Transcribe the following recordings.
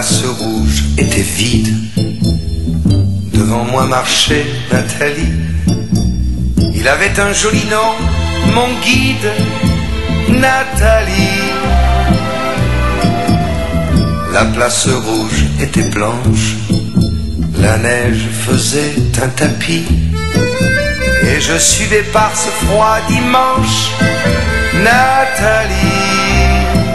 place rouge était vide. Devant moi marchait Nathalie. Il avait un joli nom, mon guide, Nathalie. La place rouge était blanche, la neige faisait un tapis, et je suivais par ce froid dimanche Nathalie.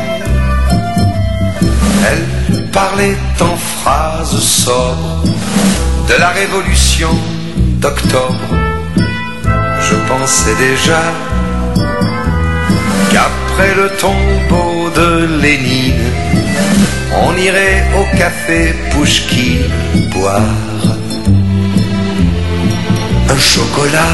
Elle parlait en phrases sobres de la révolution d'octobre. Je pensais déjà qu'après le tombeau de Lénine, on irait au café Pouchkine boire un chocolat.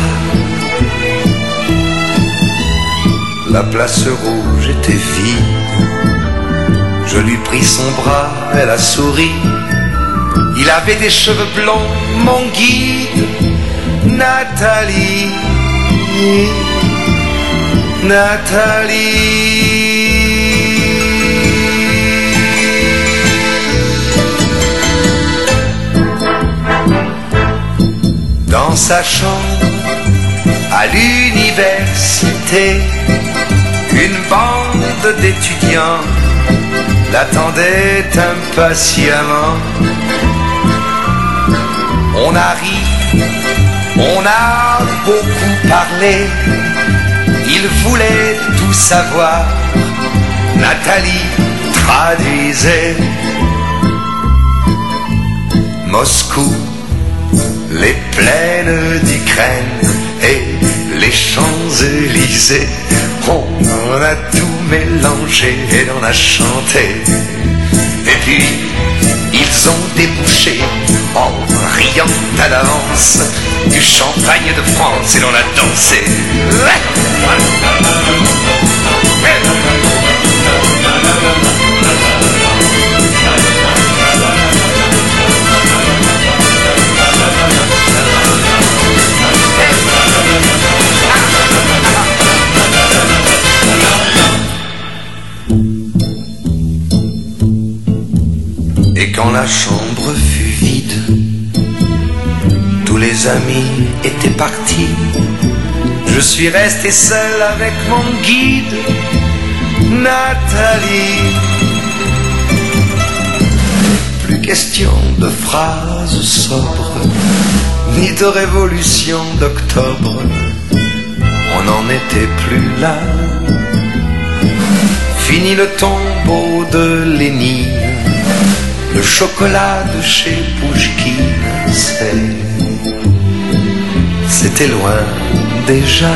La place rouge était vide. Je lui pris son bras, elle a souri. Il avait des cheveux blonds, mon guide, Nathalie. Nathalie. Dans sa chambre, à l'université, une bande d'étudiants l'attendait impatiemment. On a ri, on a beaucoup parlé, il voulait tout savoir. Nathalie traduisait. Moscou, les plaines d'Ukraine et les Champs-Élysées, on en a tout mélangé et on a chanté. Et puis ils ont débouché en riant à l'avance du champagne de France et l'on a dansé. Et quand la chambre fut vide, tous les amis étaient partis. Je suis resté seul avec mon guide, Nathalie. Plus question de phrases sobres, ni de révolution d'octobre. On n'en était plus là. Fini le tombeau de Lénine. Le chocolat de chez Pouchkine, c'était loin déjà.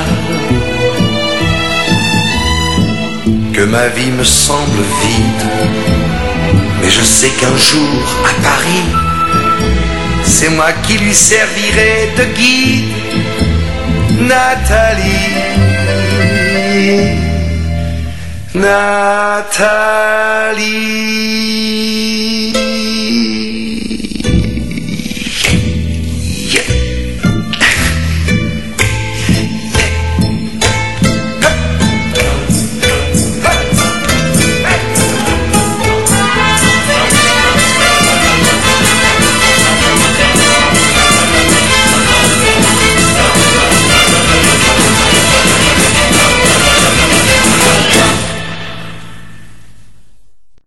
Que ma vie me semble vide, mais je sais qu'un jour à Paris, c'est moi qui lui servirai de guide, Nathalie. Nathalie.